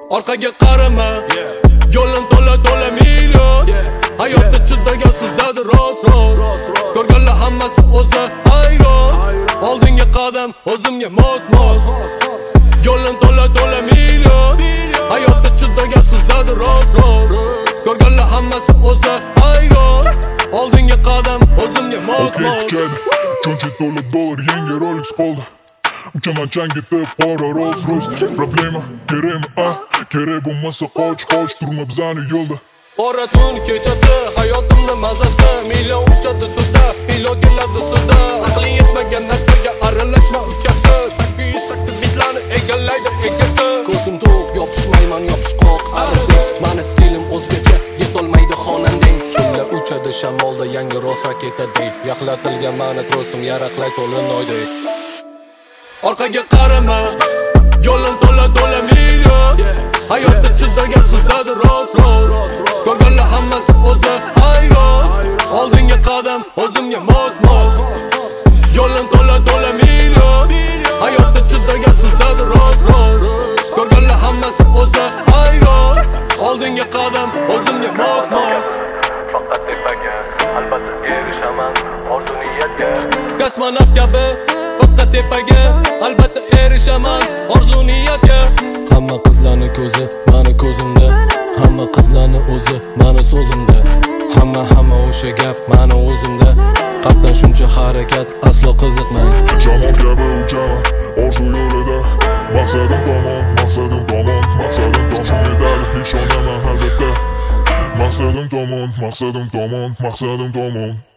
Orqaga qarama, yo'lin to'la million. Hayotda chizagan sizadi roz. Ko'rganlar hammasi o'zi hayron. Oldinga qadam o'zimga mos. Yo'lin to'la million. Hayotda chizagan sizadi roz. Ko'rganlar hammasi o'zi hayron. Oldinga qadam o'zimga mos. Chunchi to'la dollar yangi Rolex qoldi. Uchaman changitib qora Rolls Royce. Problema kerakmi? Kerak bo'lmasa qoch turma bizani yo'lda. Qora tun kechasi hayotimni mazasi, million uchadi tuta, million keladi suda. Aqling yetmagan narsaga aralashma ukasi, 808 bitlarni egallaydi egasi. Ko'zim to'q yopishmayman yopishqoq aradi. Mani stilim o'zgacha yetolmaydi xonandang. Jumla uchadi shamolda yangi roz raketadek. Yaxlatilgan mani trosim yaraqlay to'lin oydek. Orqaga qarama, yo'lin to'la million. Hayotda chizagan sizadi roz. Ko'rganlar hammasi o'zi hayron. Oldinga qadam o'zimga mos. Yo'lin to'la million. Hayotda chizagan sizadi roz. Ko'rganlar hammasi o'zi hayron. Oldinga qadam o'zimga mos. Faqat tepaga, albatta erishaman orzu niyatga. Kosmonavt kabi faqat tepaga, albatta erishaman orzu niyatga. Hamma qizlarni ko'zi mani ko'zimda, hamma qizlarni o'zi mani so'zimda. Hamma o'sha gap mani o'zimda. Qalbdan shuncha harakat aslo qiziqmang. Shamol kabi uchaman orzu yo'lida. Maqsadim tomon. Shu medal hech onaman albatta. Maqsadim tomon.